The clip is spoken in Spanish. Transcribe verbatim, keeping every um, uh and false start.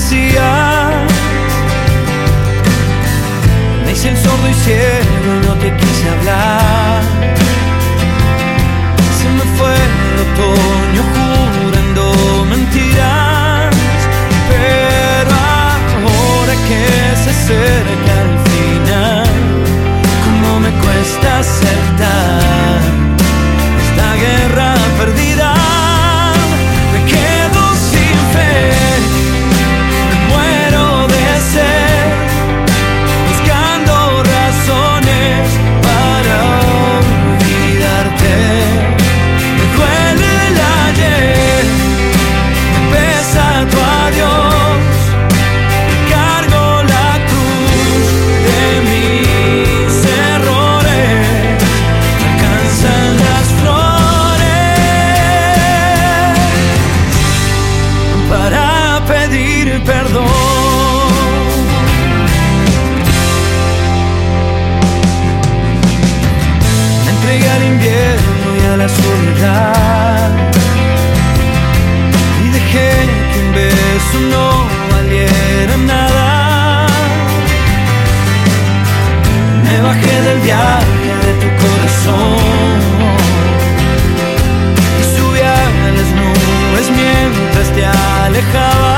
vacía. Me hice el sordo y ciego y no te quise hablar. Se me fue el otoño jurando mentiras, pero ahora que se acerca el final, cómo me cuesta aceptar esta guerra perdida. Me quedo sin fe, me muero de sed, buscando razones para olvidarte. Me duele el ayer, me pesa tu adiós, y cargo la cruz de mis errores. Me alcanzan las flores para pedir perdón. Me entregué al invierno y a la soledad, y dejé que un beso no valiera nada. Me bajé del viaje de tu corazón y subí a las nubes mientras te alejabas.